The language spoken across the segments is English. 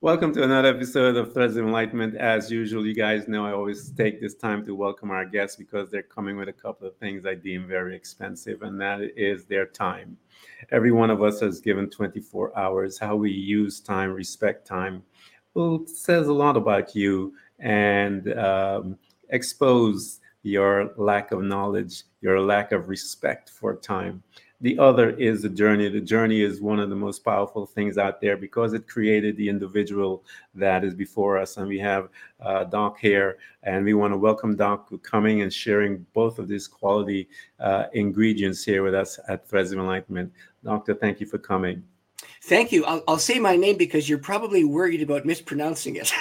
Welcome to another episode of Threads of Enlightenment. As usual, you guys know I always take this time to welcome our guests because they're coming with a couple of things I deem very expensive, and that is their time. Every one of us has given 24 hours. How we use time, respect time, well, says a lot about you and expose your lack of knowledge, your lack of respect for time. The other is the journey. The journey is one of the most powerful things out there because it created the individual that is before us. And we have Doc here, and we want to welcome Doc coming and sharing both of these quality ingredients here with us at Threads of Enlightenment. Doctor, thank you for coming. Thank you. I'll say my name because you're probably worried about mispronouncing it.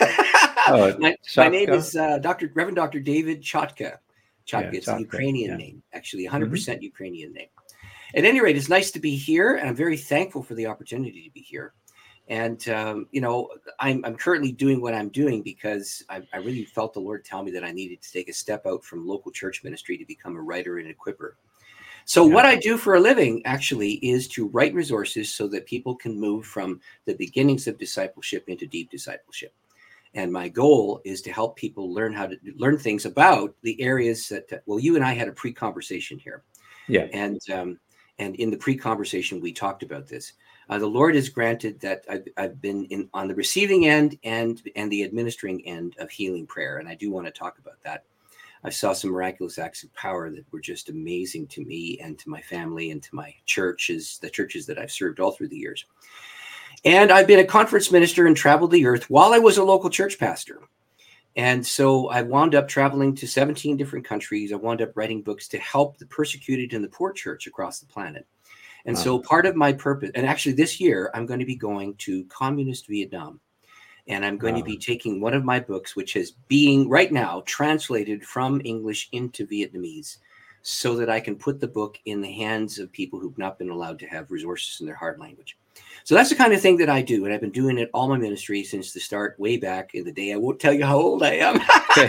My name is Reverend Dr. David Chotka. Chotka, it's a Ukrainian name, actually, 100% Ukrainian name. At any rate, it's nice to be here, and I'm very thankful for the opportunity to be here. And, I'm currently doing what I'm doing because I really felt the Lord tell me that I needed to take a step out from local church ministry to become a writer and equipper. So what I do for a living actually is to write resources so that people can move from the beginnings of discipleship into deep discipleship. And my goal is to help people learn how to learn things about the areas that, you and I had a pre-conversation here. Yeah. And in the pre-conversation, we talked about this. The Lord has granted that I've been on the receiving end and the administering end of healing prayer. And I do want to talk about that. I saw some miraculous acts of power that were just amazing to me and to my family and to my churches, the churches that I've served all through the years. And I've been a conference minister and traveled the earth while I was a local church pastor. And so I wound up traveling to 17 different countries. I wound up writing books to help the persecuted and the poor church across the planet. And so part of my purpose, and actually this year, I'm going to be going to communist Vietnam. And I'm going to be taking one of my books, which is being right now translated from English into Vietnamese, so that I can put the book in the hands of people who've not been allowed to have resources in their heart language. So that's the kind of thing that I do. And I've been doing it all my ministry since the start, way back in the day. I won't tell you how old I am,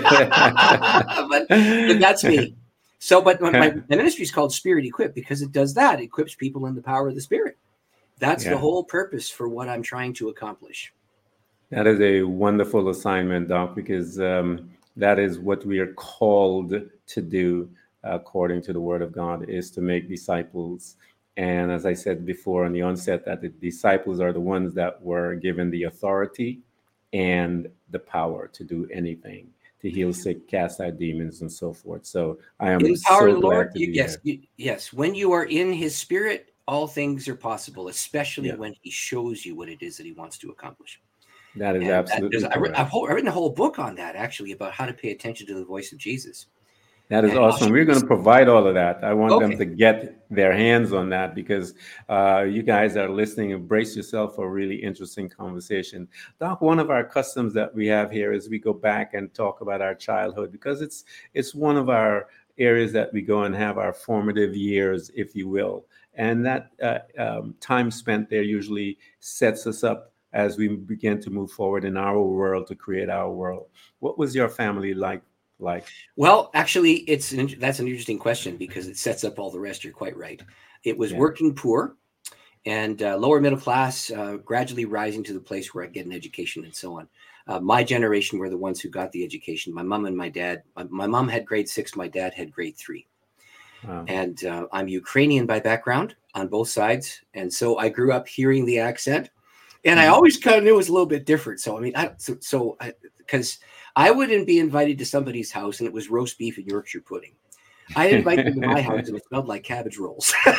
but that's me. So, but my ministry is called Spirit Equip because it does that. It equips people in the power of the Spirit. That's the whole purpose for what I'm trying to accomplish. That is a wonderful assignment, Doc, because that is what we are called to do according to the Word of God, is to make disciples. And as I said before on the onset, that the disciples are the ones that were given the authority and the power to do anything, to heal sick, cast out demons, and so forth. So I am so glad to be here. Yes. When you are in His Spirit, all things are possible, especially when He shows you what it is that He wants to accomplish. That is absolutely correct. I've written a whole book on that, actually, about how to pay attention to the voice of Jesus. That is awesome. We're going to provide all of that. I want them to get their hands on that because you guys are listening and brace yourself for a really interesting conversation. Doc, one of our customs that we have here is we go back and talk about our childhood because it's one of our areas that we go and have our formative years, if you will. And that time spent there usually sets us up as we begin to move forward in our world to create our world. What was your family like? Well, actually, that's an interesting question because it sets up all the rest. You're quite right. It was working poor and lower middle class, gradually rising to the place where I get an education and so on. My generation were the ones who got the education. My mom and my dad. My mom had grade 6. My dad had grade 3. Wow. And I'm Ukrainian by background on both sides. And so I grew up hearing the accent. And I always kind of knew it was a little bit different. So, I mean, because I wouldn't be invited to somebody's house and it was roast beef and Yorkshire pudding. I'd invite them to my house and it smelled like cabbage rolls. But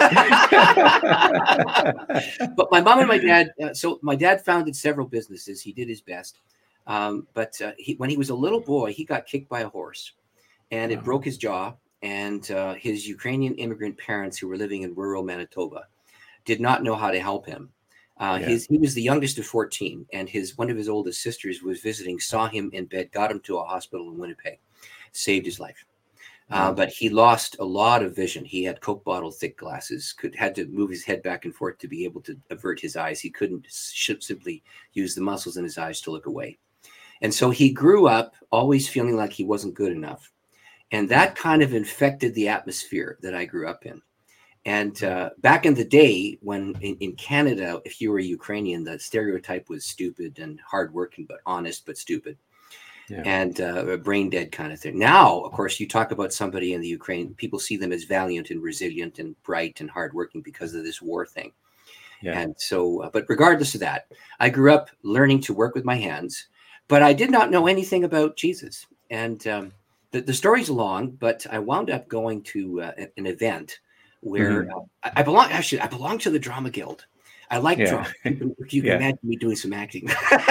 my mom and my dad, so my dad founded several businesses. He did his best. But when he was a little boy, he got kicked by a horse and it broke his jaw. And his Ukrainian immigrant parents who were living in rural Manitoba did not know how to help him. He was the youngest of 14, and one of his oldest sisters was visiting, saw him in bed, got him to a hospital in Winnipeg, saved his life. But he lost a lot of vision. He had Coke bottle thick glasses, had to move his head back and forth to be able to avert his eyes. He couldn't simply use the muscles in his eyes to look away. And so he grew up always feeling like he wasn't good enough. And that kind of infected the atmosphere that I grew up in. And back in the day, when in Canada, if you were Ukrainian, the stereotype was stupid and hardworking, but honest, but stupid. Yeah. And a brain dead kind of thing. Now, of course, you talk about somebody in the Ukraine, people see them as valiant and resilient and bright and hardworking because of this war thing. Yeah. And so, but regardless of that, I grew up learning to work with my hands, but I did not know anything about Jesus. And the story's long, but I wound up going to an event where I belong to the Drama Guild. I like drama. You can imagine me doing some acting.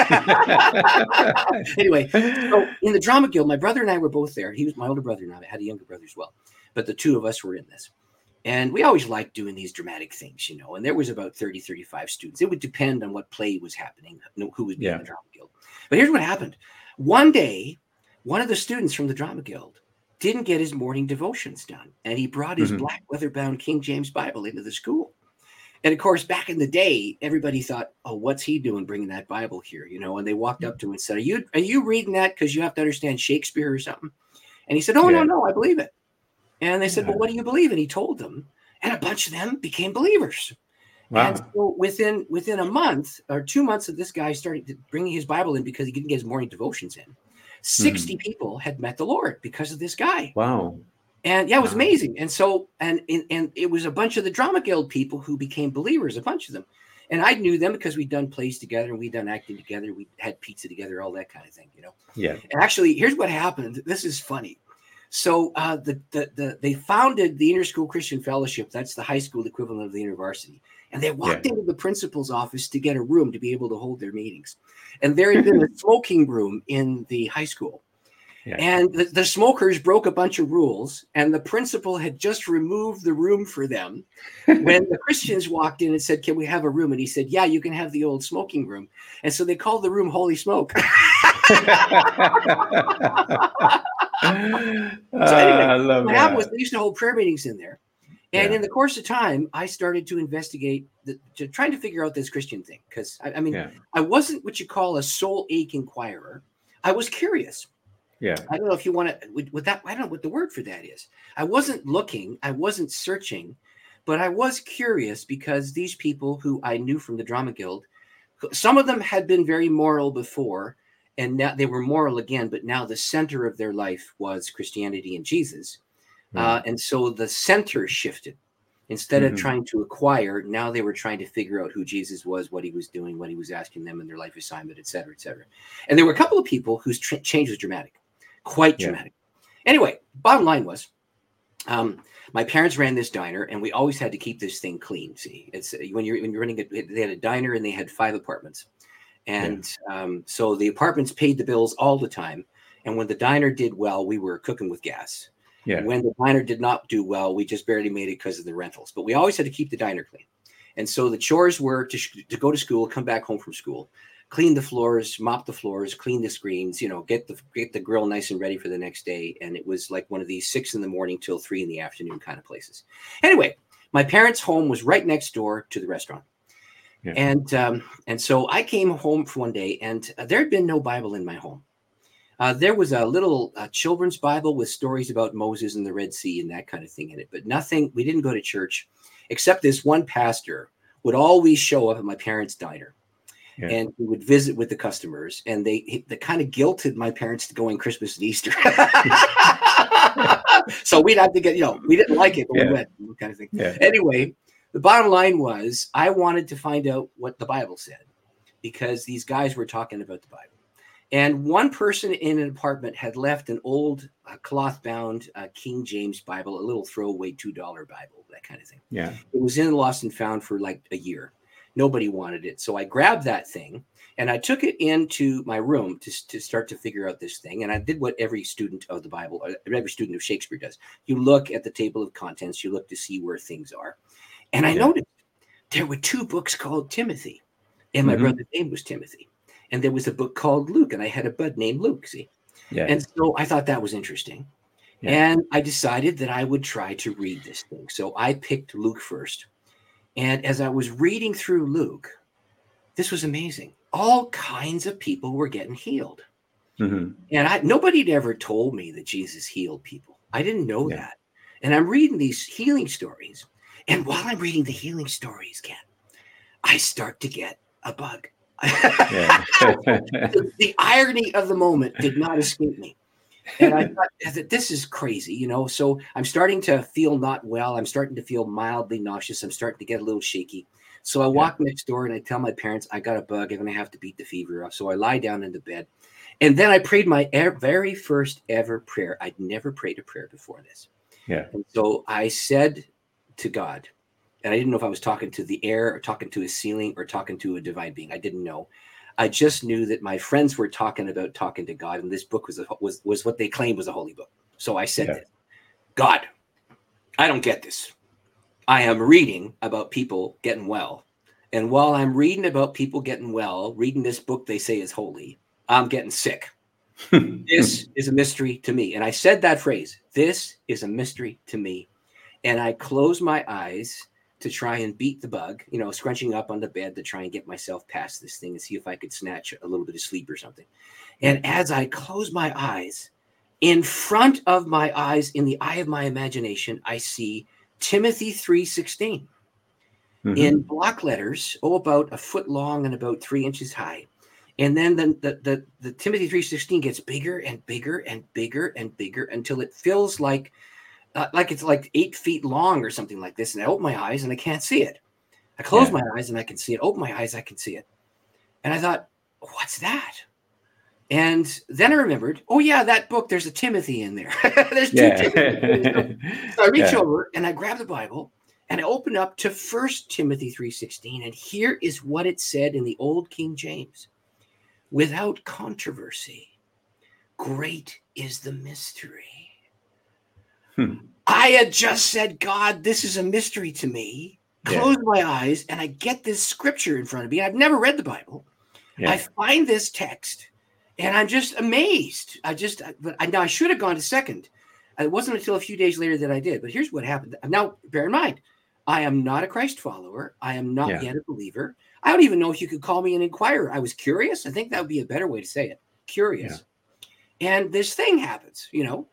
Anyway, so in the Drama Guild, my brother and I were both there. He was my older brother, and I had a younger brother as well. But the two of us were in this. And we always liked doing these dramatic things, you know. And there was about 30, 35 students. It would depend on what play was happening, who would be in the Drama Guild. But here's what happened. One day, one of the students from the Drama Guild didn't get his morning devotions done. And he brought his black leather-bound King James Bible into the school. And of course, back in the day, everybody thought, "Oh, what's he doing bringing that Bible here?" You know, and they walked up to him and said, "Are you reading that because you have to understand Shakespeare or something?" And he said, "Oh, no, I believe it." And they said, "Well, what do you believe?" And he told them, and a bunch of them became believers. Wow. And so within a month or 2 months of this guy started bringing his Bible in because he didn't get his morning devotions in, 60 people had met the Lord because of this guy. Wow. And yeah, it was amazing. And so, and it was a bunch of the Drama Guild people who became believers, a bunch of them. And I knew them because we'd done plays together and we'd done acting together. We had pizza together, all that kind of thing, you know? Yeah. And actually, here's what happened. This is funny. So they founded the Interschool Christian Fellowship. That's the high school equivalent of the university. And they walked into the principal's office to get a room to be able to hold their meetings. And there had been a smoking room in the high school. Yeah. And the smokers broke a bunch of rules, and the principal had just removed the room for them when the Christians walked in and said, "Can we have a room?" And he said, "Yeah, you can have the old smoking room." And so they called the room Holy Smoke. So anyway, what happened was they used to hold prayer meetings in there. And in the course of time, I started to investigate, trying to figure out this Christian thing. Because, I wasn't what you call a soul ache inquirer. I was curious. Yeah. I don't know if you want to, with that, I don't know what the word for that is. I wasn't looking, I wasn't searching, but I was curious because these people who I knew from the Drama Guild, some of them had been very moral before, and now they were moral again, but now the center of their life was Christianity and Jesus. And so the center shifted. Instead of trying to acquire, now they were trying to figure out who Jesus was, what he was doing, what he was asking them in their life assignment, et cetera, et cetera. And there were a couple of people whose change was dramatic. Quite dramatic. Anyway, bottom line was, my parents ran this diner, and we always had to keep this thing clean. See, it's when you're running it. They had a diner, and they had 5 apartments, and so the apartments paid the bills all the time. And when the diner did well, we were cooking with gas. Yeah. When the diner did not do well, we just barely made it because of the rentals. But we always had to keep the diner clean. And so the chores were to go to school, come back home from school, clean the floors, mop the floors, clean the screens, you know, get the grill nice and ready for the next day. And it was like one of these 6 a.m. till 3 p.m. kind of places. Anyway, my parents' home was right next door to the restaurant. Yeah. And so I came home for one day, and there had been no Bible in my home. There was a little children's Bible with stories about Moses and the Red Sea and that kind of thing in it, but nothing. We didn't go to church, except this one pastor would always show up at my parents' diner. Yeah. And we would visit with the customers, and they kind of guilted my parents to going Christmas and Easter. So we'd have to get, we didn't like it, but we went, kind of thing. Yeah. Anyway, the bottom line was I wanted to find out what the Bible said, because these guys were talking about the Bible. And one person in an apartment had left an old cloth-bound King James Bible, a little throwaway $2 Bible, that kind of thing. Yeah. It was in Lost and Found for like a year. Nobody wanted it. So I grabbed that thing and I took it into my room to start to figure out this thing. And I did what every student of the Bible, every student of Shakespeare does. You look at the table of contents, you look to see where things are. And I noticed there were 2 books called Timothy, and my brother's name was Timothy. And there was a book called Luke, and I had a bud named Luke, see? Yeah. And so I thought that was interesting. Yeah. And I decided that I would try to read this thing. So I picked Luke first. And as I was reading through Luke, this was amazing. All kinds of people were getting healed. Mm-hmm. And nobody had ever told me that Jesus healed people. I didn't know that. And I'm reading these healing stories. And while I'm reading the healing stories, Ken, I start to get a bug. Yeah. The irony of the moment did not escape me. And I thought that this is crazy, you know. So I'm starting to feel not well. I'm starting to feel mildly nauseous. I'm starting to get a little shaky. So I walk next door and I tell my parents, I got a bug. I'm going to have to beat the fever off. So I lie down in the bed. And then I prayed my very first ever prayer. I'd never prayed a prayer before this. Yeah. And so I said to God, and I didn't know if I was talking to the air or talking to a ceiling or talking to a divine being. I didn't know. I just knew that my friends were talking about talking to God, and this book was what they claimed was a holy book. So I said this, God, I don't get this. I am reading about people getting well. And while I'm reading about people getting well, reading this book they say is holy, I'm getting sick. This is a mystery to me. And I said that phrase, this is a mystery to me. And I closed my eyes to try and beat the bug, you know, scrunching up on the bed to try and get myself past this thing and see if I could snatch a little bit of sleep or something. And as I close my eyes, in front of my eyes, in the eye of my imagination, I see Timothy 3:16 in block letters, about a foot long and about 3 inches high. And then the Timothy 3:16 gets bigger and bigger and bigger and bigger until it feels like it's like 8 feet long or something like this. And I open my eyes and I can't see it. I close my eyes and I can see it. Open my eyes, I can see it. And I thought, what's that? And then I remembered, oh yeah, that book, there's a Timothy in there. There's two Timothy. So I reach over and I grab the Bible and I open up to 1 Timothy 3:16. And here is what it said in the old King James. Without controversy, great is the mystery. I had just said, God, this is a mystery to me. Close my eyes, and I get this scripture in front of me. I've never read the Bible. I find this text, and I'm just amazed. Now I should have gone to second. It wasn't until a few days later that I did. But here's what happened. Now, bear in mind, I am not a Christ follower. I am not yet a believer. I don't even know if you could call me an inquirer. I was curious. I think that would be a better way to say it. Curious. And this thing happens, you know.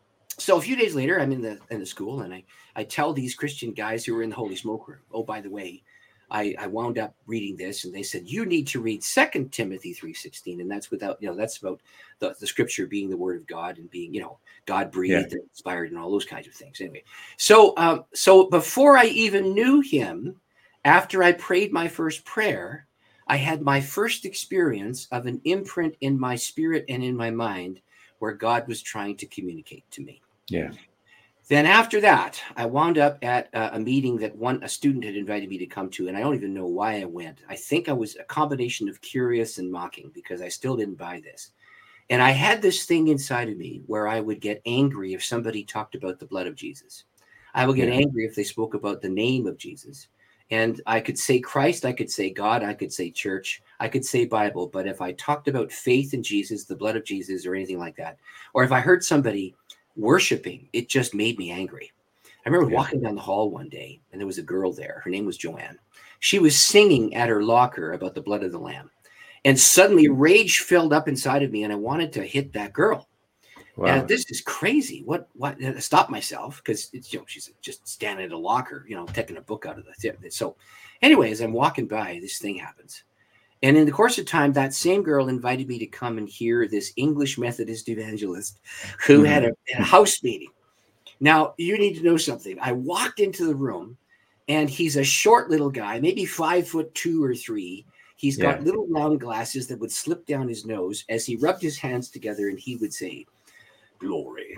So a few days later, I'm in the school, and I tell these Christian guys who were in the Holy Smoke Room, oh, by the way, I wound up reading this, and they said, you need to read 2 Timothy 3:16, and that's without, you know, that's about the scripture being the word of God and being, you know, God breathed and inspired and all those kinds of things. Anyway, so before I even knew him, after I prayed my first prayer, I had my first experience of an imprint in my spirit and in my mind where God was trying to communicate to me. Yeah. Then after that, I wound up at a meeting that a student had invited me to come to, and I don't even know why I went. I think I was a combination of curious and mocking because I still didn't buy this. And I had this thing inside of me where I would get angry if somebody talked about the blood of Jesus. I would get angry if they spoke about the name of Jesus. And I could say Christ, I could say God, I could say church, I could say Bible. But if I talked about faith in Jesus, the blood of Jesus, or anything like that, or if I heard somebody worshiping, it just made me angry. I remember walking down the hall one day, and there was a girl there. Her name was Joanne. She was singing at her locker about the blood of the Lamb. And suddenly rage filled up inside of me, and I wanted to hit that girl. Wow. And this is crazy. What? I stopped myself because it's, you know, she's just standing at a locker, you know, taking a book out of the. So, anyway, as I'm walking by, this thing happens, and in the course of time, that same girl invited me to come and hear this English Methodist evangelist who had a house meeting. Now, you need to know something. I walked into the room, and he's a short little guy, maybe 5'2" or 3. He's got little round glasses that would slip down his nose as he rubbed his hands together, and he would say, "Glory.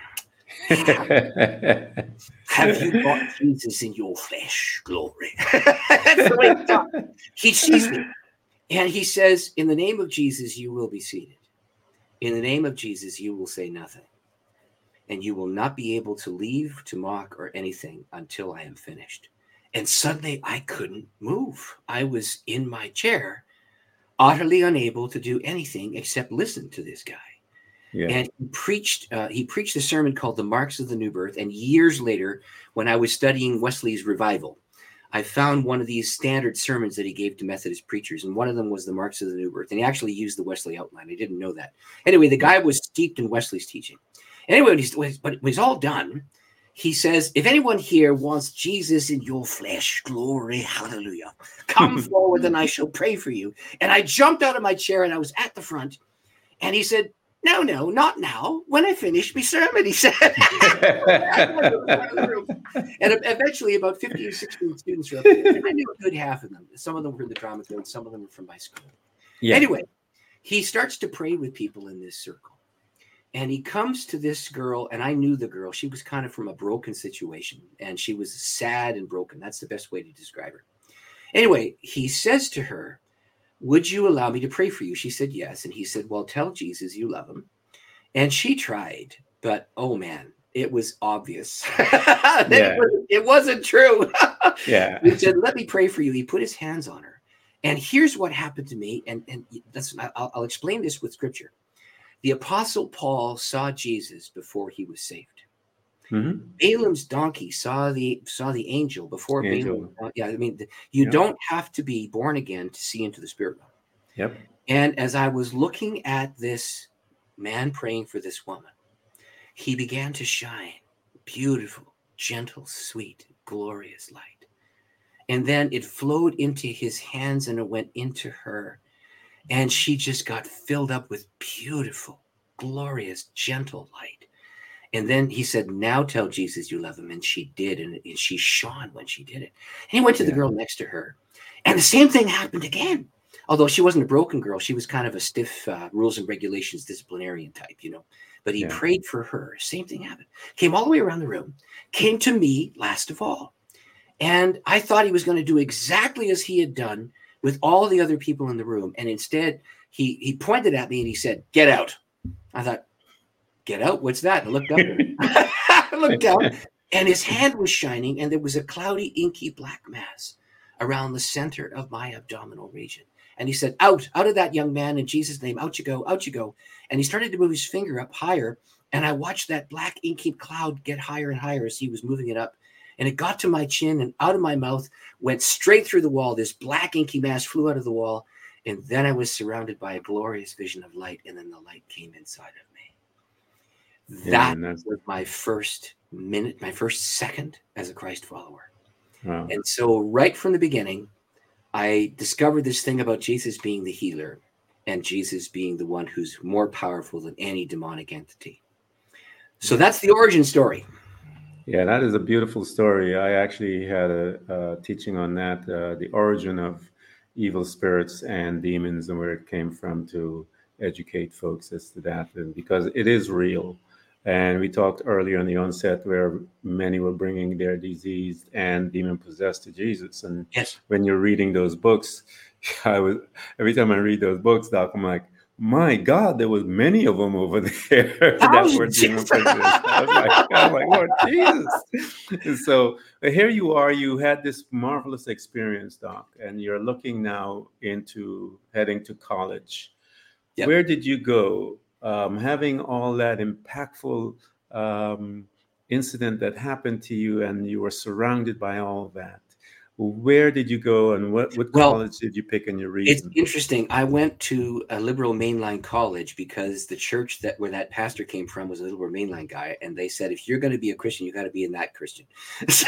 Have you got Jesus in your flesh? Glory." That's the way he talks. He sees me, and he says, "In the name of Jesus, you will be seated. In the name of Jesus, you will say nothing. And you will not be able to leave, to mock, or anything until I am finished." And suddenly I couldn't move. I was in my chair, utterly unable to do anything except listen to this guy. Yeah. And he preached a sermon called The Marks of the New Birth. And years later, when I was studying Wesley's revival, I found one of these standard sermons that he gave to Methodist preachers. And one of them was The Marks of the New Birth. And he actually used the Wesley outline. I didn't know that. Anyway, the guy was steeped in Wesley's teaching. Anyway, when he's all done, he says, if anyone here wants Jesus in your flesh, glory, hallelujah, come forward and I shall pray for you. And I jumped out of my chair and I was at the front. And he said, no, not now. When I finish my sermon, he said. And eventually about 15 or 16 students were up there. And I knew a good half of them. Some of them were in the drama club, some of them were from my school. Yeah. Anyway, he starts to pray with people in this circle. And he comes to this girl, and I knew the girl. She was kind of from a broken situation, and she was sad and broken. That's the best way to describe her. Anyway, he says to her, would you allow me to pray for you? She said yes. And he said, well, tell Jesus you love him. And she tried, but oh man, it was obvious. It wasn't true. Yeah. He said, let me pray for you. He put his hands on her. And here's what happened to me. And I'll explain this with scripture. The Apostle Paul saw Jesus before he was saved. Mm-hmm. Balaam's donkey saw the angel before Balaam. Yeah, I mean, you don't have to be born again to see into the spirit realm. Yep. And as I was looking at this man praying for this woman, he began to shine, beautiful, gentle, sweet, glorious light. And then it flowed into his hands and it went into her. And she just got filled up with beautiful, glorious, gentle light. And then he said, now tell Jesus you love him. And she did. And she shone when she did it. And he went to the girl next to her. And the same thing happened again. Although she wasn't a broken girl. She was kind of a stiff rules and regulations disciplinarian type, But he prayed for her. Same thing happened. Came all the way around the room. Came to me last of all. And I thought he was going to do exactly as he had done with all the other people in the room. And instead, he pointed at me and he said, get out. I thought, get out? What's that? I looked up. I looked down, and his hand was shining, and there was a cloudy, inky black mass around the center of my abdominal region. And he said, out of that, young man, in Jesus' name, out you go, out you go. And he started to move his finger up higher, and I watched that black, inky cloud get higher and higher as he was moving it up. And it got to my chin and out of my mouth, went straight through the wall. This black inky mass flew out of the wall. And then I was surrounded by a glorious vision of light. And then the light came inside of me. That was my first minute, my first second as a Christ follower. Wow. And so right from the beginning, I discovered this thing about Jesus being the healer and Jesus being the one who's more powerful than any demonic entity. So that's the origin story. Yeah, that is a beautiful story. I actually had a teaching on that, the origin of evil spirits and demons and where it came from, to educate folks as to that, and because it is real. And we talked earlier on the onset where many were bringing their diseased and demon-possessed to Jesus. And when you're reading those books, every time I read those books, Doc, I'm like, my God, there was many of them over there that were demon-possessed. I was like, Lord Jesus. And so here you are, you had this marvelous experience, Doc, and you're looking now into heading to college. Yep. Where did you go? Having all that impactful incident that happened to you, and you were surrounded by all of that. Where did you go, and what college did you pick in your reason? It's interesting. I went to a liberal mainline college because the church where that pastor came from was a liberal mainline guy, and they said, if you're going to be a Christian, you got to be in that Christian. So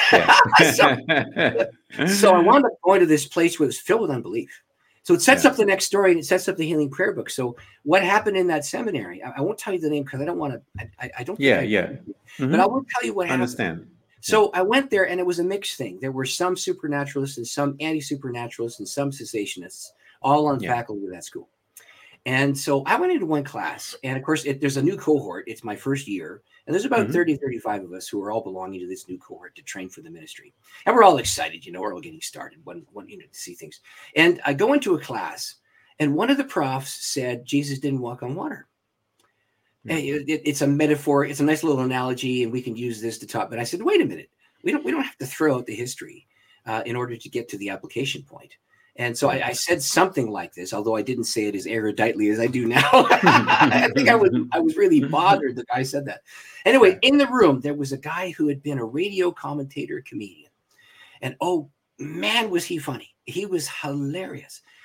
I wound up going to this place where it was filled with unbelief. So it sets up the next story, and it sets up the Healing Prayer Book. So what happened in that seminary? I won't tell you the name because I don't want to. I don't. But I will tell you what happened. Understand. So I went there, and it was a mixed thing. There were some supernaturalists and some anti-supernaturalists and some cessationists, all on faculty of that school. And so I went into one class, and of course, there's a new cohort. It's my first year, and there's about 30, 35 of us who are all belonging to this new cohort to train for the ministry. And we're all excited, we're all getting started, to see things. And I go into a class, and one of the profs said, Jesus didn't walk on water. It's a metaphor. It's a nice little analogy, and we can use this to talk. But I said, wait a minute. We don't have to throw out the history in order to get to the application point. And so I said something like this, although I didn't say it as eruditely as I do now. I think I was really bothered that I said that. Anyway, in the room, there was a guy who had been a radio commentator comedian. And oh, man, was he funny. He was hilarious.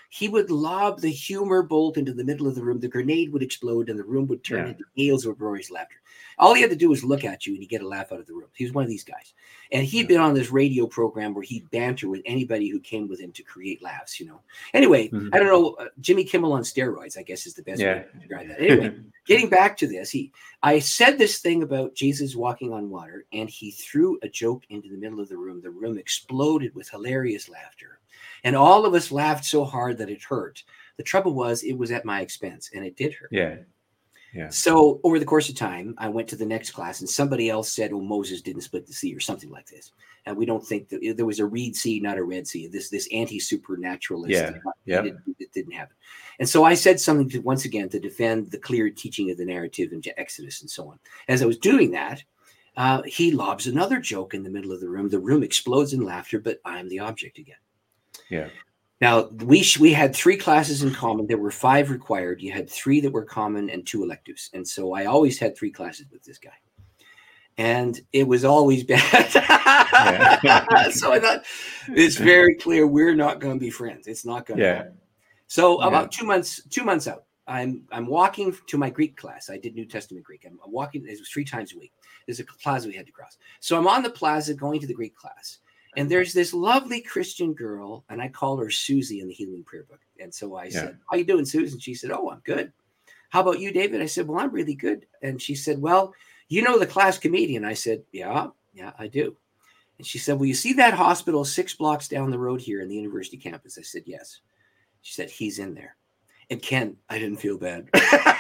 He would lob the humor bolt into the middle of the room. The grenade would explode and the room would turn into hails of uproarious laughter. All he had to do was look at you and he'd get a laugh out of the room. He was one of these guys. And he'd been on this radio program where he'd banter with anybody who came with him to create laughs, you know. Anyway, I don't know, Jimmy Kimmel on steroids, I guess, is the best way to describe that. Anyway, getting back to this, I said this thing about Jesus walking on water, and he threw a joke into the middle of the room. The room exploded with hilarious laughter. And all of us laughed so hard that it hurt. The trouble was, it was at my expense, and it did hurt. Yeah. So over the course of time, I went to the next class, and somebody else said, "Oh, Moses didn't split the sea," or something like this. And we don't think that there was a Reed Sea, not a Red Sea. This anti-supernaturalist. It didn't happen. And so I said something once again to defend the clear teaching of the narrative in Exodus and so on. As I was doing that, he lobs another joke in the middle of the room. The room explodes in laughter, but I'm the object again. Yeah. Now, we had 3 classes in common. There were 5 required. You had 3 that were common and 2 electives. And so I always had 3 classes with this guy. And it was always bad. So I thought, it's very clear we're not going to be friends. It's not going to happen. So about 2 months out, I'm walking to my Greek class. I did New Testament Greek. I'm walking, it was 3 times a week. There's a plaza we had to cross. So I'm on the plaza going to the Greek class. And there's this lovely Christian girl, and I call her Susie in the Healing Prayer Book. And so I said, "How you doing, Susan?" She said, "Oh, I'm good. How about you, David?" I said, "Well, I'm really good." And she said, "Well, you know the class comedian?" I said, Yeah, I do." And she said, "Well, you see that hospital 6 blocks down the road here in the university campus?" I said, "Yes." She said, "He's in there." And Ken, I didn't feel bad.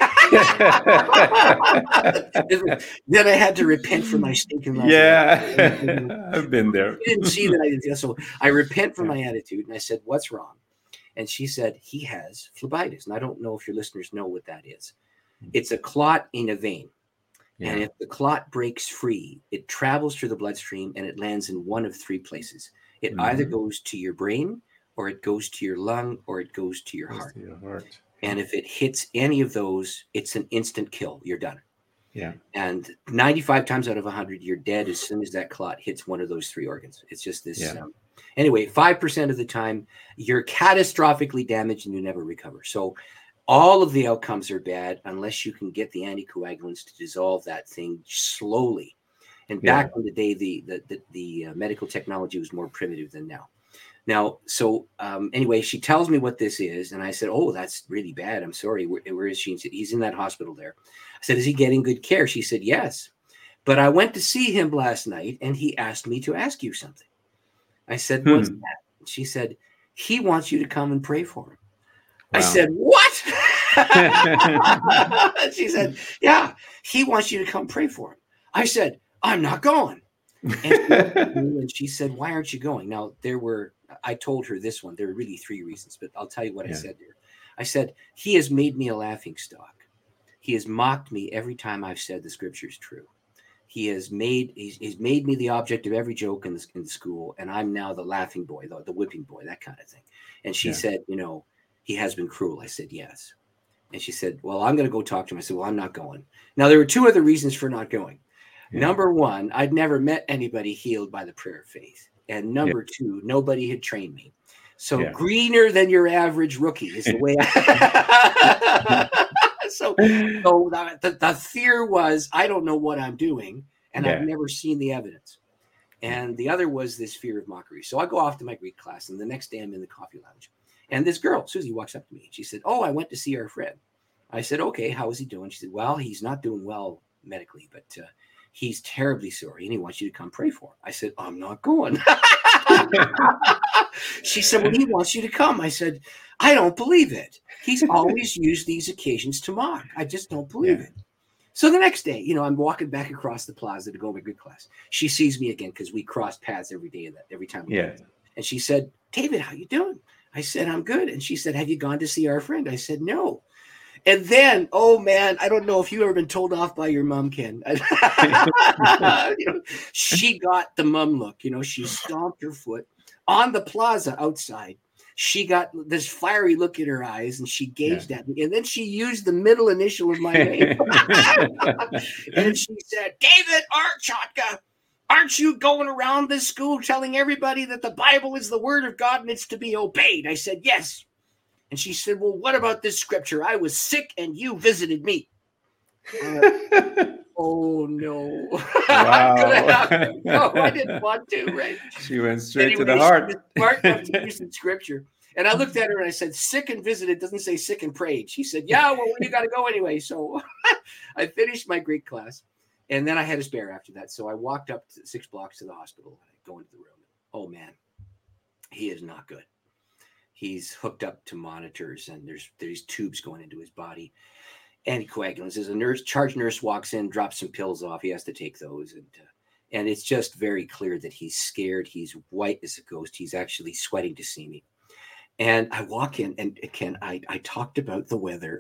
Then I had to repent for my stinking life. I've been there. You didn't see that I didn't. So I repent for my attitude, and I said, "What's wrong?" And she said, "He has phlebitis." And I don't know if your listeners know what that is. It's a clot in a vein. And if the clot breaks free, it travels through the bloodstream and it lands in one of 3 places. It either goes to your brain, or it goes to your lung, or it goes to your heart. And if it hits any of those, it's an instant kill. You're done. Yeah. And 95 times out of 100, you're dead as soon as that clot hits one of those 3 organs. It's just this. Anyway, 5% of the time, you're catastrophically damaged and you never recover. So all of the outcomes are bad unless you can get the anticoagulants to dissolve that thing slowly. And back in the day, the medical technology was more primitive than now. So anyway, she tells me what this is. And I said, "Oh, that's really bad. I'm sorry. Where is she?" She said, "He's in that hospital there." I said, "Is he getting good care?" She said, "Yes. But I went to see him last night and he asked me to ask you something." I said, "What's that?" She said, "He wants you to come and pray for him." Wow. I said, "What?" She said, "Yeah, he wants you to come pray for him." I said, "I'm not going." And she said, "Why aren't you going?" Now, I told her this one. There were really 3 reasons, but I'll tell you what I said to her. I said, "He has made me a laughing stock. He has mocked me every time I've said the scripture is true. He's made me the object of every joke in the school, and I'm now the laughing boy, the whipping boy, that kind of thing." And she said, "He has been cruel." I said, "Yes." And she said, "Well, I'm going to go talk to him." I said, "Well, I'm not going." Now, there were 2 other reasons for not going. Number 1, I'd never met anybody healed by the prayer of faith. And number 2, nobody had trained me. So greener than your average rookie is the way So the fear was, I don't know what I'm doing, and I've never seen the evidence. And the other was this fear of mockery. So I go off to my Greek class, and the next day I'm in the coffee lounge. And this girl, Susie, walks up to me. She said, "Oh, I went to see our friend." I said, "Okay, how is he doing?" She said, "Well, he's not doing well medically, but he's terribly sorry, and he wants you to come pray for him." I said, "I'm not going." She said, "Well, he wants you to come." I said, "I don't believe it. He's always used these occasions to mock. I just don't believe it." So the next day, I'm walking back across the plaza to go to my good class. She sees me again because we crossed paths every day every time. And she said, "David, how you doing?" I said, "I'm good." And she said, "Have you gone to see our friend?" I said, "No." And then, oh man, I don't know if you've ever been told off by your mom, Ken. She got the mom look. She stomped her foot on the plaza outside. She got this fiery look in her eyes, and she gazed at me. And then she used the middle initial of my name. And she said, "David Archotka, aren't you going around this school telling everybody that the Bible is the word of God and it's to be obeyed?" I said, "Yes." And she said, well, what about this scripture? I was sick and you visited me. Oh, no. Wow. No, I didn't want to, right? She went straight Anyway, to the heart. she was smart enough to use the scripture. And I looked at her and I said, sick and visited doesn't say sick and prayed. She said, yeah, well, you got to go anyway. So I finished my Greek class. And then I had a spare after that. So I walked up 6 blocks to the hospital. And I go into the room. Oh, man, he is not good. He's hooked up to monitors and there's tubes going into his body. Anticoagulants. As a charge nurse walks in, drops some pills off. He has to take those. And it's just very clear that he's scared. He's white as a ghost. He's actually sweating to see me. And I walk in, and Ken, I talked about the weather.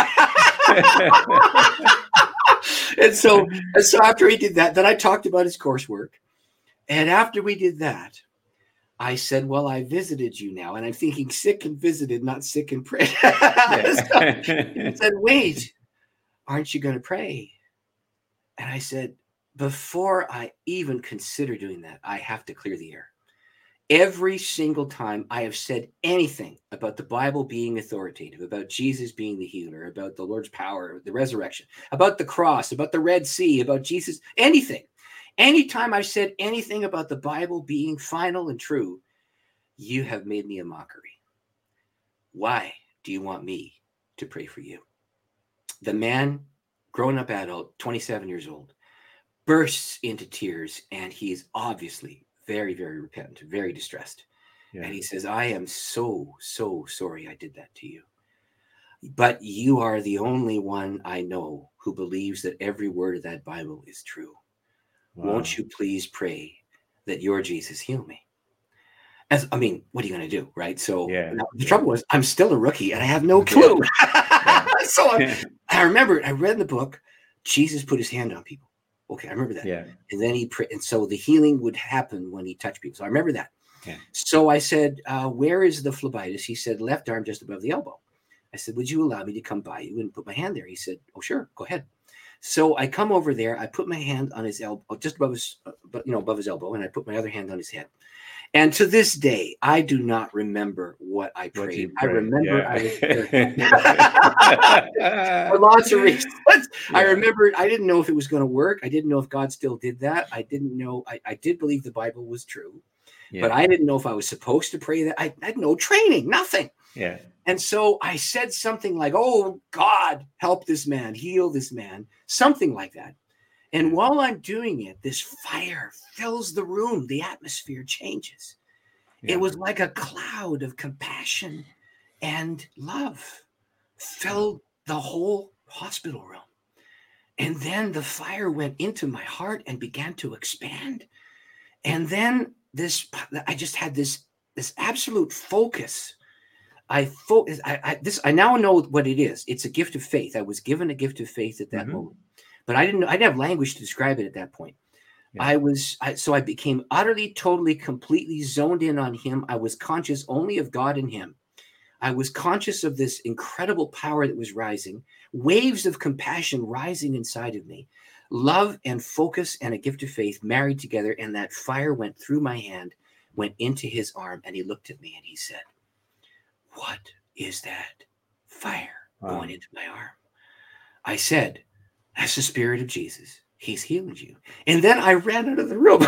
and so after he did that, then I talked about his coursework. And after we did that, I said, well, I visited you now. And I'm thinking sick and visited, not sick and prayed. So he said, wait, aren't you going to pray? And I said, before I even consider doing that, I have to clear the air. Every single time I have said anything about the Bible being authoritative, about Jesus being the healer, about the Lord's power, the resurrection, about the cross, about the Red Sea, about Jesus, anything. Anytime I've said anything about the Bible being final and true, you have made me a mockery. Why do you want me to pray for you? The man, grown-up adult, 27 years old, bursts into tears, and he's obviously very, very repentant, very distressed. Yeah. And he says, I am so, so sorry I did that to you. But you are the only one I know who believes that every word of that Bible is true. Wow. Won't you please pray that your Jesus heal me? What are you going to do, right? So now, the trouble was, I'm still a rookie and I have no clue. So I remember I read in the book, Jesus put his hand on people. Okay, I remember that. Yeah. And then he prayed, and so the healing would happen when he touched people. So I remember that. Yeah. So I said, where is the phlebitis? He said, left arm just above the elbow. I said, would you allow me to come by you and put my hand there? He said, oh, sure, go ahead. So I come over there, I put my hand on his elbow, just above his, above his elbow, and I put my other hand on his head. And to this day, I do not remember what I prayed. I remember for lots of reasons. I remembered I didn't know if it was going to work. I didn't know if God still did that. I didn't know. I did believe the Bible was true, but I didn't know if I was supposed to pray that. I had no training, nothing. Yeah. And so I said something like, oh, God, help this man, heal this man, something like that. And while I'm doing it, this fire fills the room. The atmosphere changes. Yeah. It was like a cloud of compassion and love filled the whole hospital room. And then the fire went into my heart and began to expand. And then I just had this absolute focus. I now know what it is. It's a gift of faith. I was given a gift of faith at that moment. But I didn't have language to describe it at that point. Yeah. So I became utterly, totally, completely zoned in on him. I was conscious only of God and him. I was conscious of this incredible power that was rising, waves of compassion rising inside of me, love and focus and a gift of faith married together. And that fire went through my hand, went into his arm, and he looked at me and he said, what is that fire going into my arm? I said, that's the Spirit of Jesus. He's healing you. And then I ran out of the room.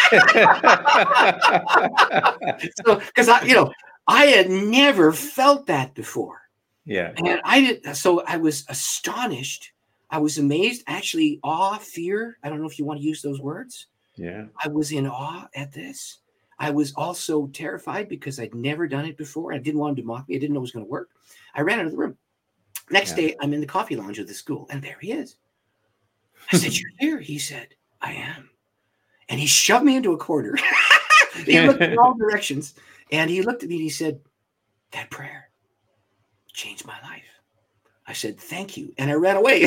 So, because I had never felt that before. Yeah. And I was astonished. I was amazed, actually, awe, fear. I don't know if you want to use those words. Yeah. I was in awe at this. I was also terrified because I'd never done it before. I didn't want him to mock me. I didn't know it was going to work. I ran out of the room. Next day, I'm in the coffee lounge of the school, and there he is. I said, you're here? He said, I am. And he shoved me into a corner. He looked in all directions, and he looked at me and he said, that prayer changed my life. I said, thank you. And I ran away.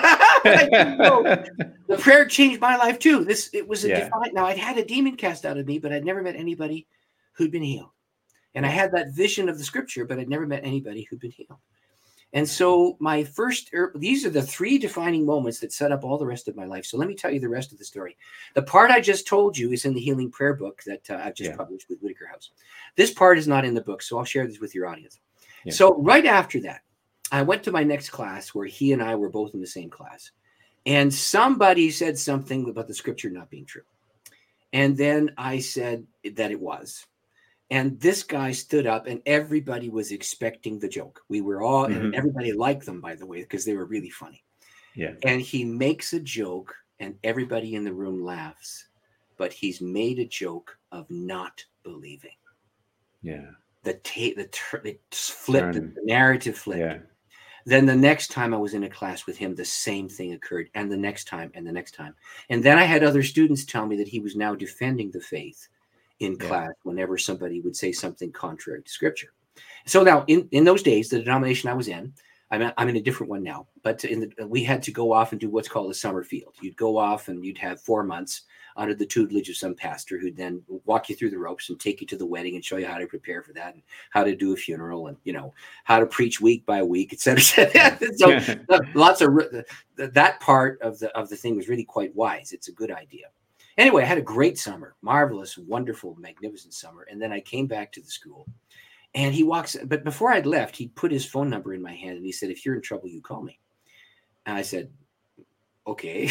The prayer changed my life too. It was a divine. Now, I'd had a demon cast out of me, but I'd never met anybody who'd been healed. And I had that vision of the scripture, but I'd never met anybody who'd been healed. And so these are the 3 defining moments that set up all the rest of my life. So let me tell you the rest of the story. The part I just told you is in the Healing Prayer book that I've just published with Whitaker House. This part is not in the book, so I'll share this with your audience. Yeah. So right after that, I went to my next class where he and I were both in the same class. And somebody said something about the scripture not being true. And then I said that it was. And this guy stood up and everybody was expecting the joke. We were all, and everybody liked them, by the way, because they were really funny. Yeah. And he makes a joke and everybody in the room laughs, but he's made a joke of not believing. Yeah. It flipped, the narrative flipped. Yeah. Then the next time I was in a class with him, the same thing occurred, and the next time, and the next time. And then I had other students tell me that he was now defending the faith in class whenever somebody would say something contrary to scripture. So now in those days, the denomination I was in, I'm in a different one now, but we had to go off and do what's called a summer field. You'd go off and you'd have 4 months under the tutelage of some pastor who'd then walk you through the ropes and take you to the wedding and show you how to prepare for that and how to do a funeral and, how to preach week by week, et cetera. So lots of that part of the thing was really quite wise. It's a good idea. Anyway, I had a great summer, marvelous, wonderful, magnificent summer. And then I came back to the school and he walks, but before I'd left, he put his phone number in my hand and he said, "If you're in trouble, you call me." And I said, "Okay."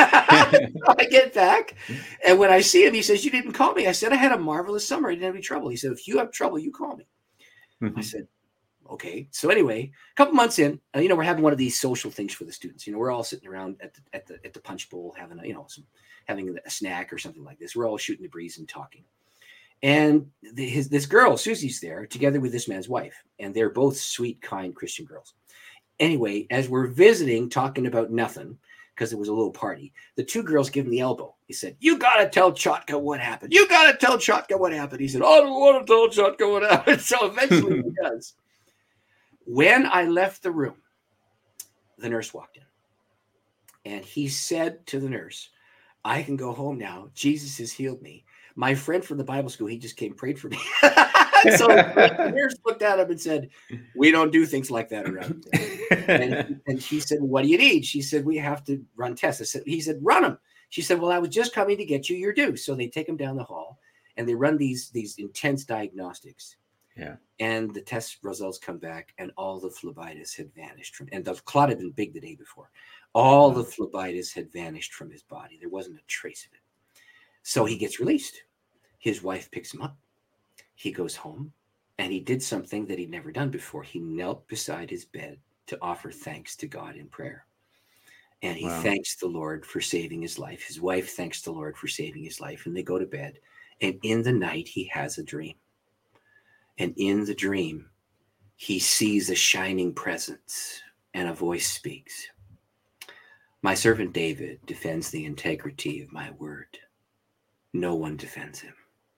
I get back. And when I see him, he says, "You didn't call me." I said, "I had a marvelous summer. I didn't have any trouble." He said, "If you have trouble, you call me." I said, "Okay." So anyway, a couple months in, we're having one of these social things for the students. We're all sitting around at the punch bowl, having having a snack or something like this. We're all shooting the breeze and talking. And this girl, Susie's there together with this man's wife. And they're both sweet, kind Christian girls. Anyway, as we're visiting, talking about nothing, because it was a little party, the two girls give him the elbow. He said, "You got to tell Chotka what happened. You got to tell Chotka what happened." He said, "I don't want to tell Chotka what happened." So eventually he does. When I left the room, the nurse walked in. And he said to the nurse, "I can go home now. Jesus has healed me. My friend from the Bible school, he just came and prayed for me." So the nurse looked at him and said, "We don't do things like that around here." And he said, "What do you need?" She said, "We have to run tests." He said, "Run them." She said, "Well, I was just coming to get you your due." So they take him down the hall and they run these intense diagnostics. Yeah. And the test results come back and all the phlebitis had vanished and the clot had been big the day before. All the phlebitis had vanished from his body. There wasn't a trace of it. So he gets released. His wife picks him up. He goes home and he did something that he'd never done before. He knelt beside his bed to offer thanks to God in prayer. And he thanks the Lord for saving his life. His wife thanks the Lord for saving his life. And they go to bed. And in the night, he has a dream. And in the dream, he sees a shining presence and a voice speaks. "My servant David defends the integrity of my word. No one defends him.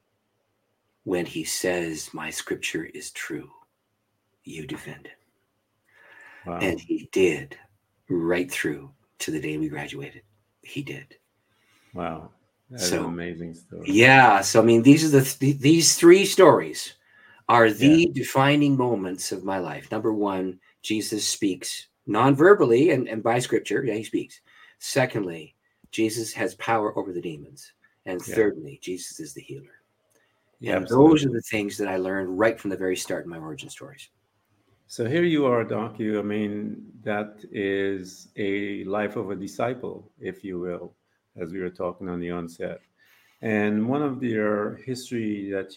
When he says my scripture is true, you defend him." Wow. And he did, right through to the day we graduated. He did. Wow. That's an amazing story. Yeah. So, I mean, these are these three stories are the defining moments of my life. Number one, Jesus speaks non-verbally and by scripture. Yeah, he speaks. Secondly, Jesus has power over the demons. And thirdly, Jesus is the healer. Yeah, and those are the things that I learned right from the very start in my origin stories. So here you are, Doc. That is a life of a disciple, if you will, as we were talking on the onset. And one of your history that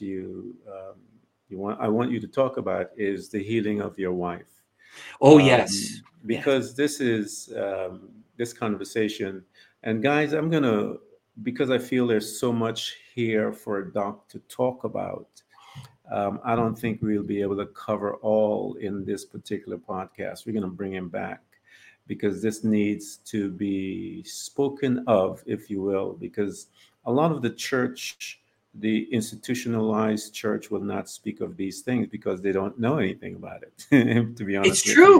I want you to talk about is the healing of your wife. Oh, yes. Because this is this conversation. And guys, because I feel there's so much here for Doc to talk about. I don't think we'll be able to cover all in this particular podcast. We're going to bring him back because this needs to be spoken of, if you will, because a lot of the church, the institutionalized church, will not speak of these things because they don't know anything about it, to be honest. It's true.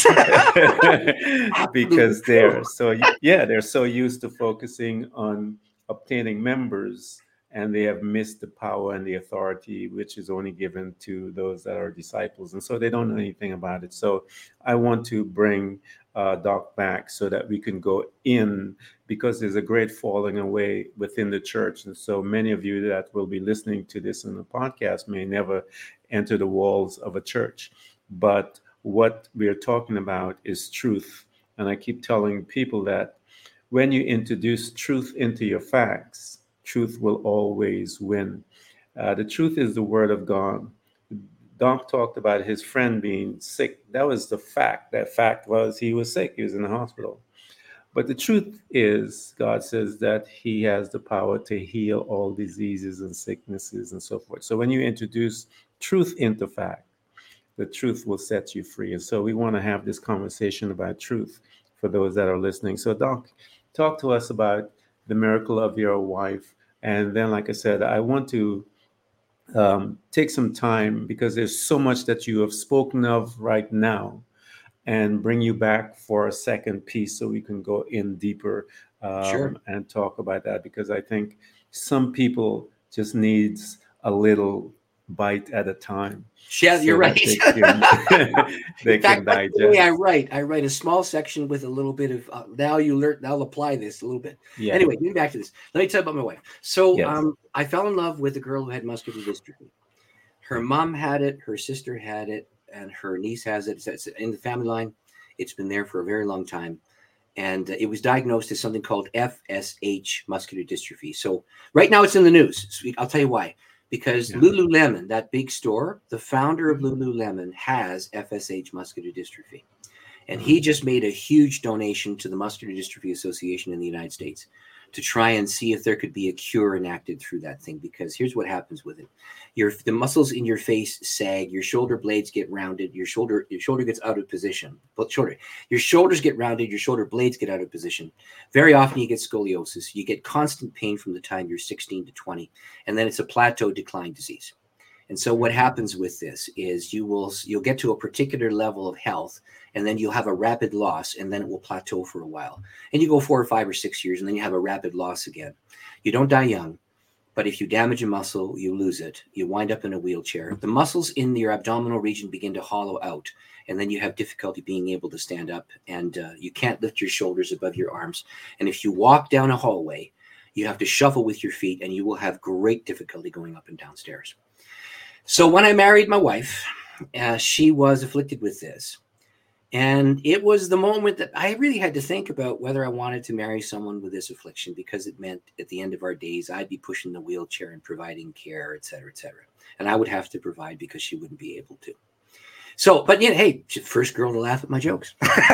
Because they're so used to focusing on obtaining members, and they have missed the power and the authority which is only given to those that are disciples. And so they don't know anything about it. So I want to bring Doc back so that we can go in, because there's a great falling away within the church. And so many of you that will be listening to this in the podcast may never enter the walls of a church. but what we're talking about is truth. And I keep telling people that when you introduce truth into your facts, truth will always win. The truth is the word of God. Doc talked about his friend being sick. That was the fact. That fact was he was sick. He was in the hospital. But the truth is, God says that He has the power to heal all diseases and sicknesses and so forth. So when you introduce truth into fact, the truth will set you free. And so we want to have this conversation about truth for those that are listening. So, Doc, talk to us about the miracle of your wife. And then, like I said, I want to take some time because there's so much that you have spoken of right now and bring you back for a second piece so we can go in deeper Sure. and talk about that because I think some people just needs a little bite at a time Yeah, you're so that right. they In fact, can that's the way digest. I write a small section with a little bit of now you learn. I'll apply this a little bit. Yeah. Anyway, getting back to this, let me tell you about my wife. So Yes. I fell in love with a girl who had muscular dystrophy. Her Yeah. mom had it, her sister had it, and her niece has it. It's in the family line. It's been there for a very long time. And it was diagnosed as something called FSH muscular dystrophy. So right now it's in the news. So I'll tell you why. Because Yeah. Lululemon, that big store, the founder of Mhm. Lululemon has FSH muscular dystrophy. And he Mhm. just made a huge donation to the Muscular Dystrophy Association in the United States to try and see if there could be a cure enacted through that thing. Because here's what happens with it: the muscles in your face sag, your shoulder blades get rounded, your shoulder gets out of position. But your shoulders get rounded, your shoulder blades get out of position. Very often you get scoliosis. You get constant pain from the time you're 16 to 20, and then it's a plateau decline disease. And so what Mhm. happens with this is you'll get to a particular level of health, and then you'll have a rapid loss, and then it will plateau for a while. And you go 4 or 5 or 6 years, and then you have a rapid loss again. You don't die young, but if you damage a muscle, you lose it. You wind up in a wheelchair. The muscles in your abdominal region begin to hollow out, and then you have difficulty being able to stand up, and you can't lift your shoulders above your arms. And if you walk down a hallway, you have to shuffle with your feet, and you will have great difficulty going up and down stairs. So when I married my wife, she was afflicted with this. And it was the moment that I really had to think about whether I wanted to marry someone with this affliction, because it meant at the end of our days, I'd be pushing the wheelchair and providing care, et cetera, et cetera. And I would have to provide because she wouldn't be able to. So, but hey, she's the first girl to laugh at my jokes.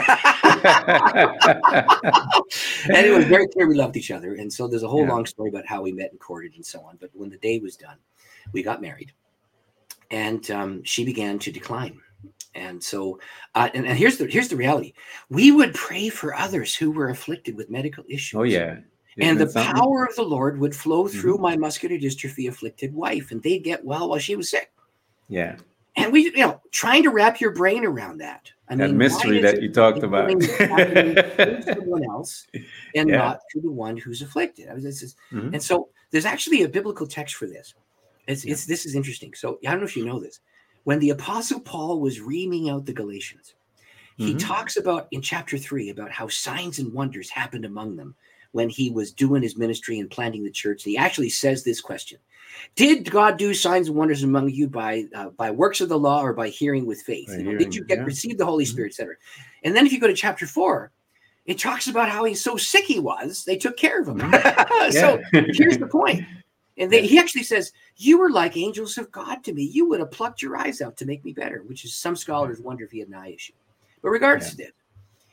And it was very clear we loved each other. And so there's a whole Yeah. long story about how we met and courted and so on. But when the day was done, we got married. And she began to decline. And so, and here's the reality: we would pray for others who were afflicted with medical issues. Oh yeah. Isn't And it the something? power of the Lord would flow through Mhm. my muscular dystrophy afflicted wife, and they'd get well while she was sick. Yeah. And we, trying to wrap your brain around that. I That mean, why mystery is that it you that talked the about. healing is happening through someone else and Yeah. not through the one who's afflicted? Mhm. And so there's actually a biblical text for this. Yeah. This is interesting. So I don't know if you know this. When the Apostle Paul was reaming out the Galatians, he Mhm. talks about in chapter 3 about how signs and wonders happened among them when he was doing his ministry and planting the church. And he actually says this question: did God do signs and wonders among you by works of the law or by hearing with faith? Right Did you hearing. get Yeah. receive the Holy Mhm. Spirit, etc.? And then if you go to chapter 4, it talks about how he's so sick he was, they took care of him. Mhm. So Yeah. here's the point. And Yeah. he actually says, you were like angels of God to me. You would have plucked your eyes out to make me better, which is some Yeah. scholars wonder if he had an eye issue. But regardless Yeah. of this,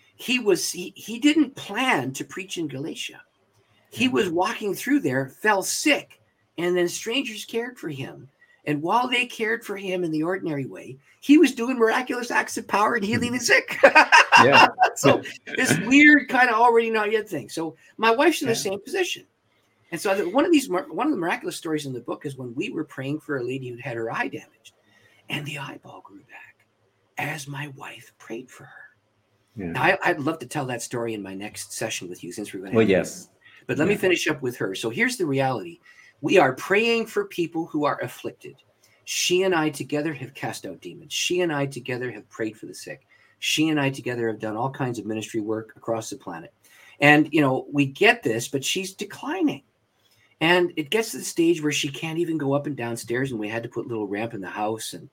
he didn't plan to preach in Galatia. He Yeah. was walking through there, fell sick, and then strangers cared for him. And while they cared for him in the ordinary way, he was doing miraculous acts of power and healing the sick. Yeah. So this weird kind of already not yet thing. So my wife's in the Yeah. same position. And so one of the miraculous stories in the book is when we were praying for a lady who'd had her eye damaged, and the eyeball grew back as my wife prayed for her. Yeah. Now, I'd love to tell that story in my next session with you, since we're going to Well, have yes. but let me finish up with her. So here's the reality. We are praying for people who are afflicted. She and I together have cast out demons. She and I together have prayed for the sick. She and I together have done all kinds of ministry work across the planet. And, we get this, but she's declining. And it gets to the stage where she can't even go up and down stairs, and we had to put a little ramp in the house. And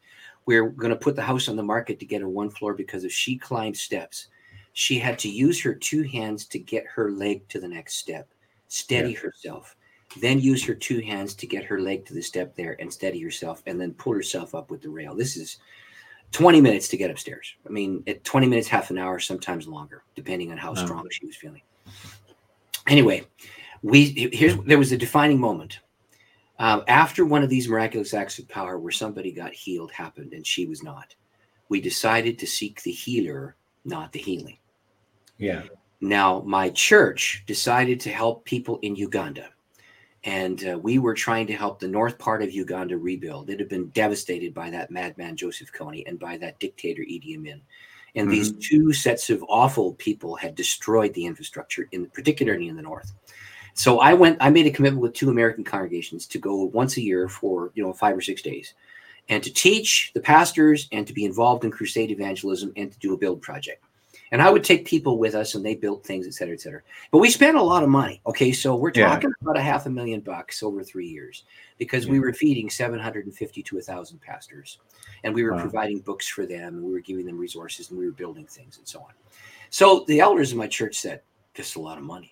we're going to put the house on the market to get a 1 floor because if she climbed steps, she had to use her 2 hands to get her leg to the next step, steady herself, then use her 2 hands to get her leg to the step there and steady herself, and then pull herself up with the rail. This is 20 minutes to get upstairs. I mean, at 20 minutes, half an hour, sometimes longer, depending on how strong she was feeling. Anyway, there was a defining moment. After one of these miraculous acts of power where somebody got healed happened and she was not, we decided to seek the healer, not the healing. Yeah. Now, my church decided to help people in Uganda. And we were trying to help the north part of Uganda rebuild. It had been devastated by that madman Joseph Kony and by that dictator Idi Amin. And these 2 sets of awful people had destroyed the infrastructure, particularly in the north. So I made a commitment with 2 American congregations to go once a year for 5 or 6 days, and to teach the pastors and to be involved in crusade evangelism and to do a build project. And I would take people with us and they built things, et cetera, et cetera. But we spent a lot of money. Okay. So we're talking about $500,000 over 3 years because we were feeding 750 to 1,000 pastors, and we were providing books for them, and we were giving them resources, and we were building things and so on. So the elders of my church said, "Just a lot of money."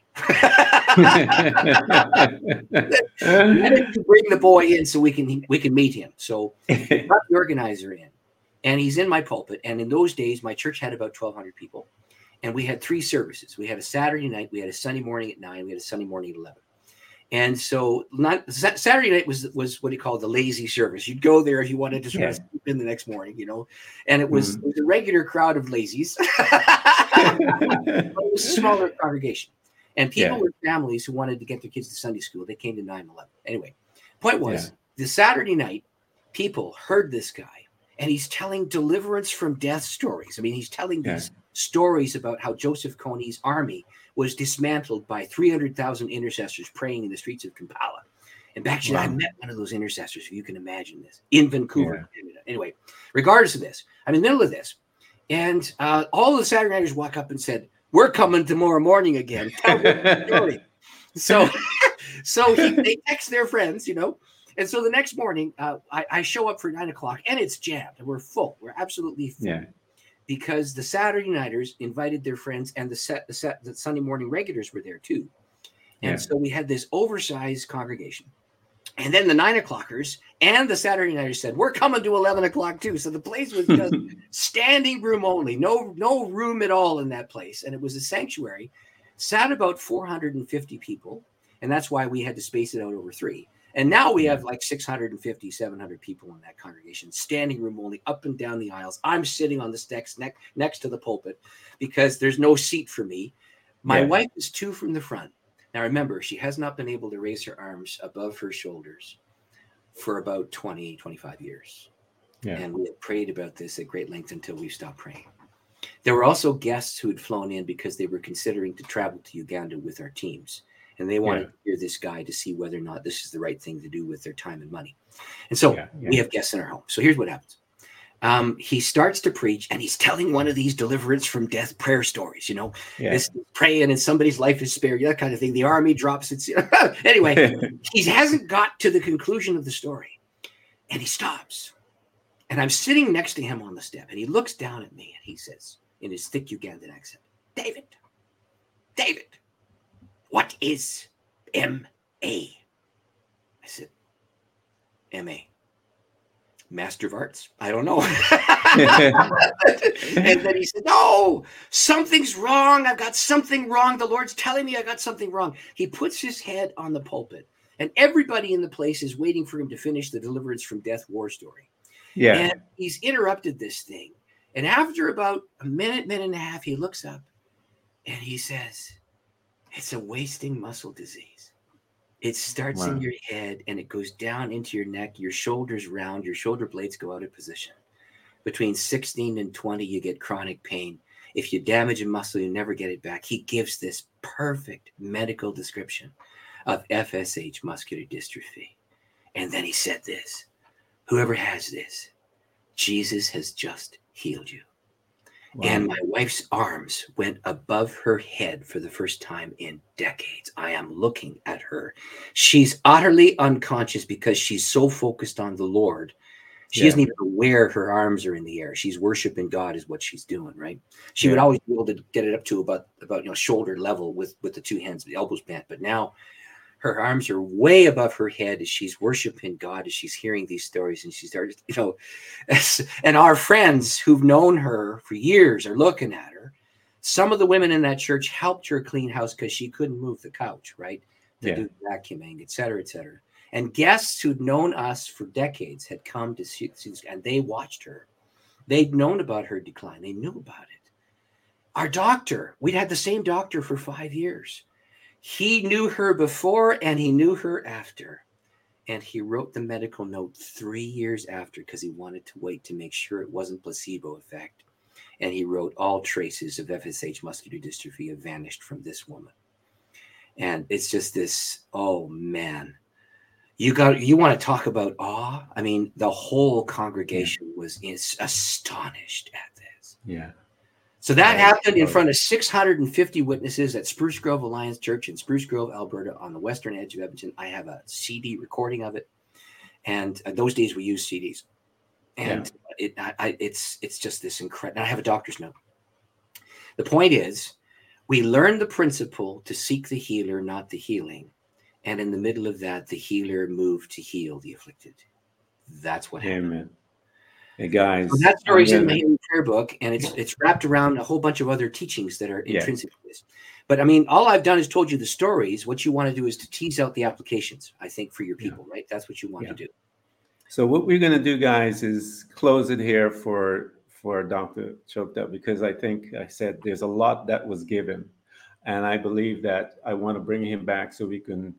Bring the boy in so we can meet him. So we got the organizer in. And he's in my pulpit. And in those days, my church had about 1,200 people. And we had 3 services. We had a Saturday night, we had a Sunday morning at 9, we had a Sunday morning at 11. And so Saturday night was what he called the lazy service. You'd go there if you wanted to sort of sleep in the next morning, And it was a regular crowd of lazies. But it was a smaller congregation. And people with families who wanted to get their kids to Sunday school, they came to 9/11. Anyway, point was, the Saturday night, people heard this guy. And he's telling deliverance from death stories. I mean, he's telling these stories about how Joseph Kony's army was dismantled by 300,000 intercessors praying in the streets of Kampala. And back then, I met one of those intercessors, if you can imagine this, in Vancouver, Canada. Anyway, regardless of this, I'm in the middle of this. And all the Saturday nighters walk up and said, "We're coming tomorrow morning again." Tell the story. So they text their friends, And so the next morning, I show up for 9 o'clock, and it's jammed, and we're full. We're absolutely full, because the Saturday nighters invited their friends, and the Sunday morning regulars were there too. And so we had this oversized congregation. And then the 9 o'clockers and the Saturday nighters said, "We're coming to 11 o'clock too." So the place was just standing room only, no room at all in that place, and it was a sanctuary. Sat about 450 people, and that's why we had to space it out over 3. And now we have like 650, 700 people in that congregation, standing room only, up and down the aisles. I'm sitting on the steps next to the pulpit because there's no seat for me. My wife is 2 from the front. Now, remember, she has not been able to raise her arms above her shoulders for about 20, 25 years. And we had prayed about this at great length until we stopped praying. There were also guests who had flown in because they were considering to travel to Uganda with our teams. And they wanted to hear this guy to see whether or not this is the right thing to do with their time and money. And so we have guests in our home. So here's what happens. He starts to preach, and he's telling one of these deliverance from death prayer stories, This praying and somebody's life is spared, that kind of thing. The army drops its... Anyway, he hasn't got to the conclusion of the story, and he stops. And I'm sitting next to him on the step, and he looks down at me, and he says, in his thick Ugandan accent, David, what is M.A.? I said, M.A. Master of Arts? I don't know. And then he said, "No, something's wrong. I've got something wrong. The Lord's telling me I got something wrong." He puts his head on the pulpit, and everybody in the place is waiting for him to finish the deliverance from death war story. And he's interrupted this thing. And after about a minute and a half, he looks up and he says, "It's a wasting muscle disease. It starts in your head and it goes down into your neck, your shoulders round, your shoulder blades go out of position. Between 16 and 20, you get chronic pain. If you damage a muscle, you never get it back." He gives this perfect medical description of FSH, muscular dystrophy. And then he said this, "Whoever has this, Jesus has just healed you." And my wife's arms went above her head for the first time in decades. I am looking at her. She's utterly unconscious because she's so focused on the Lord. She isn't even aware her arms are in the air. She's worshiping God is what she's doing, right? She would always be able to get it up to about shoulder level with the two hands, the elbows bent. But now her arms are way above her head as she's worshiping God, as she's hearing these stories. And she started, and our friends who've known her for years are looking at her. Some of the women in that church helped her clean house because she couldn't move the couch, right? To do vacuuming, et cetera, et cetera. And guests who'd known us for decades had come to see, and they watched her. They'd known about her decline. They knew about it. Our doctor, we'd had the same doctor for 5 years. He knew her before and he knew her after. And he wrote the medical note 3 years after because he wanted to wait to make sure it wasn't placebo effect. And he wrote, all traces of FSH muscular dystrophy have vanished from this woman. And it's just this, oh man. You want to talk about awe? I mean, the whole congregation was astonished at this. Yeah. So that happened in front of 650 witnesses at Spruce Grove Alliance Church in Spruce Grove, Alberta, on the western edge of Edmonton. I have a CD recording of it, and those days we used CDs, and it's just this incredible. I have a doctor's note. The point is, we learned the principle to seek the healer, not the healing. And in the middle of that, the healer moved to heal the afflicted. That's what happened. Amen. Hey guys, so that story's in the Healing Prayer book, and it's wrapped around a whole bunch of other teachings that are intrinsic to this. But I mean, all I've done is told you the stories. What you want to do is to tease out the applications, I think, for your people, right? That's what you want to do. So what we're going to do, guys, is close it here for Dr. Chokta, because I think I said there's a lot that was given. And I believe that I want to bring him back so we can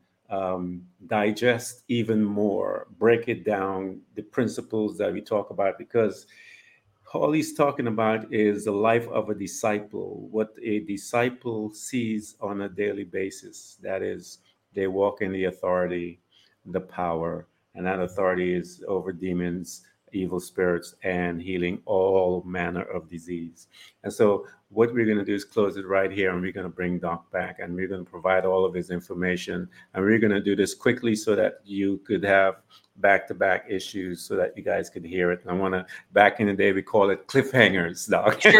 digest even more, break it down, the principles that we talk about, because all he's talking about is the life of a disciple, what a disciple sees on a daily basis. That is, they walk in the authority, the power, and that authority is over demons, evil spirits, and healing all manner of disease. And so what we're going to do is close it right here, and we're going to bring Doc back, and we're going to provide all of his information, and we're going to do this quickly so that you could have back-to-back issues so that you guys could hear it. And I want to, back in the day, we call it cliffhangers, Doc. Sure.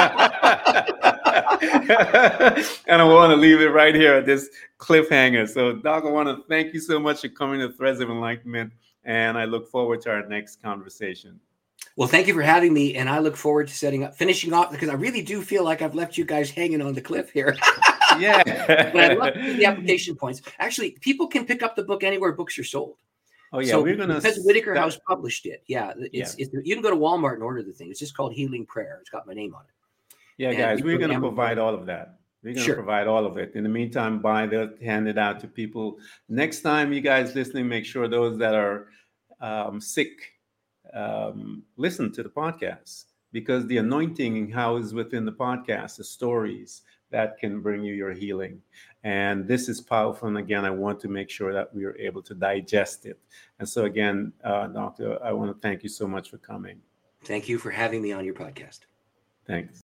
And I want to leave it right here at this cliffhanger. So Doc, I want to thank you so much for coming to Threads of Enlightenment, and I look forward to our next conversation. Well, thank you for having me, and I look forward to finishing off, because I really do feel like I've left you guys hanging on the cliff here. Yeah. But I love the application points. Actually, people can pick up the book anywhere books are sold. Oh, yeah. So we're going to. Because Whitaker House published it. Yeah. It's, you can go to Walmart and order the thing. It's just called Healing Prayer. It's got my name on it. Yeah, and guys, we're going to provide all of that. We're going to provide all of it. In the meantime, buy that, hand it out to people. Next time, you guys listening, make sure those that are sick listen to the podcast, because the anointing houses within the podcast, the stories that can bring you your healing. And this is powerful. And again, I want to make sure that we are able to digest it. And so again, Doctor, I want to thank you so much for coming. Thank you for having me on your podcast. Thanks.